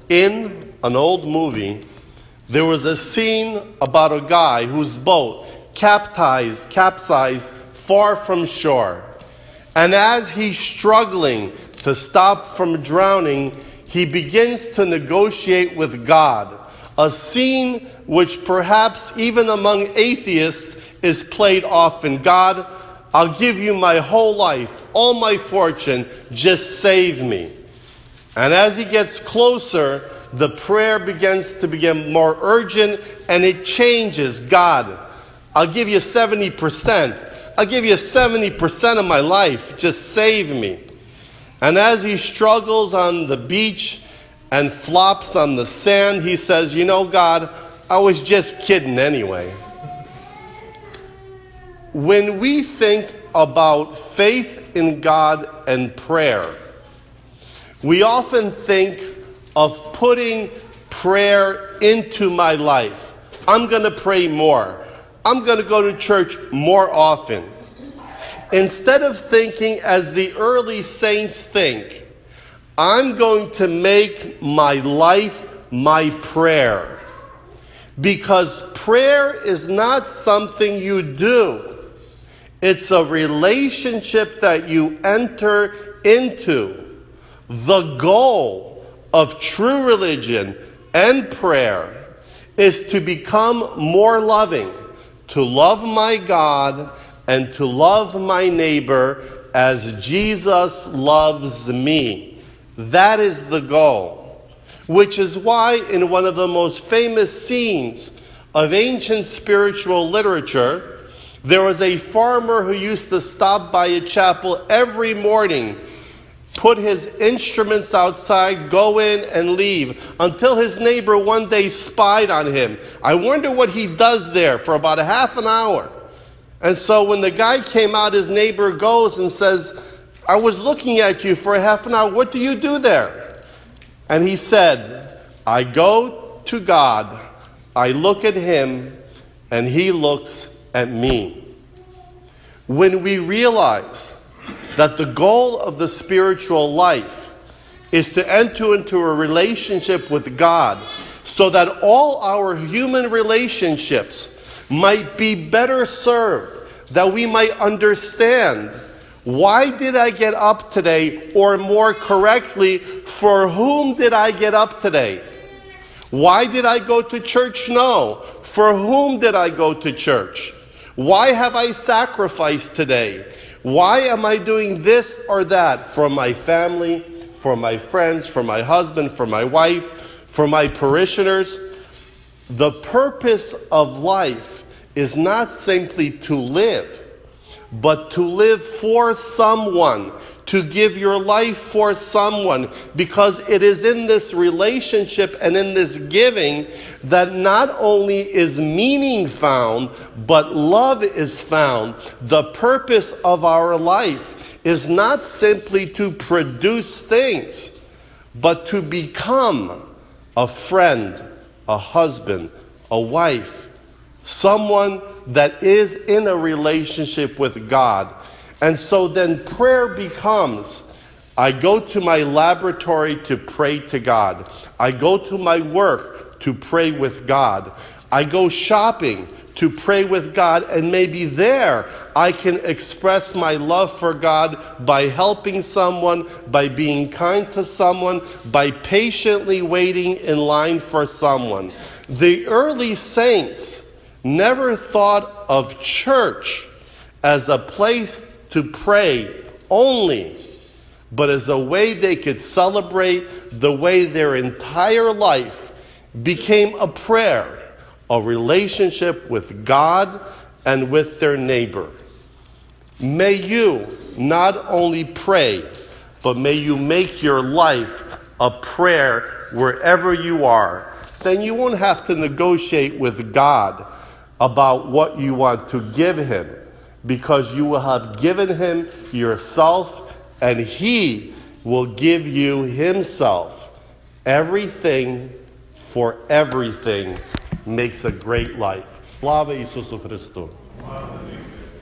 in an old movie, there was a scene about a guy whose boat capsized far from shore. And as he's struggling to stop from drowning, he begins to negotiate with God. A scene which perhaps even among atheists is played often. God, I'll give you my whole life, all my fortune, just save me. And as he gets closer, the prayer begins to become more urgent, and it changes. God, I'll give you 70%. I'll give you 70% of my life. Just save me. And as he struggles on the beach and flops on the sand, he says, you know, God, I was just kidding anyway. When we think about faith in God and prayer, we often think of putting prayer into my life. I'm going to pray more. I'm going to go to church more often. Instead of thinking as the early saints think, I'm going to make my life my prayer. Because prayer is not something you do. It's a relationship that you enter into. The goal of true religion and prayer is to become more loving, to love my God and to love my neighbor as Jesus loves me. That is the goal. Which is why in one of the most famous scenes of ancient spiritual literature, there was a farmer who used to stop by a chapel every morning, put his instruments outside, go in and leave, until his neighbor one day spied on him. I wonder what he does there for about a half an hour. And so when the guy came out, his neighbor goes and says, I was looking at you for a half an hour. What do you do there? And he said, I go to God, I look at him, and he looks at me. When we realize that the goal of the spiritual life is to enter into a relationship with God so that all our human relationships might be better served, that we might understand, why did I get up today? Or more correctly, for whom did I get up today? Why did I go to church? No. For whom did I go to church? Why have I sacrificed today? Why am I doing this or that for my family, for my friends, for my husband, for my wife, for my parishioners? The purpose of life is not simply to live, but to live for someone, to give your life for someone, because it is in this relationship and in this giving that not only is meaning found, but love is found. The purpose of our life is not simply to produce things, but to become a friend, a husband, a wife, someone that is in a relationship with God. And so then prayer becomes, I go to my laboratory to pray to God. I go to my work to pray with God. I go shopping to pray with God, and maybe there I can express my love for God by helping someone, by being kind to someone, by patiently waiting in line for someone. The early saints never thought of church as a place to pray only, but as a way they could celebrate the way their entire life became a prayer, a relationship with God and with their neighbor. May you not only pray, but may you make your life a prayer wherever you are. Then you won't have to negotiate with God about what you want to give him, because you will have given him yourself, and he will give you himself. Everything for everything makes a great life. Slava Isusu Christu.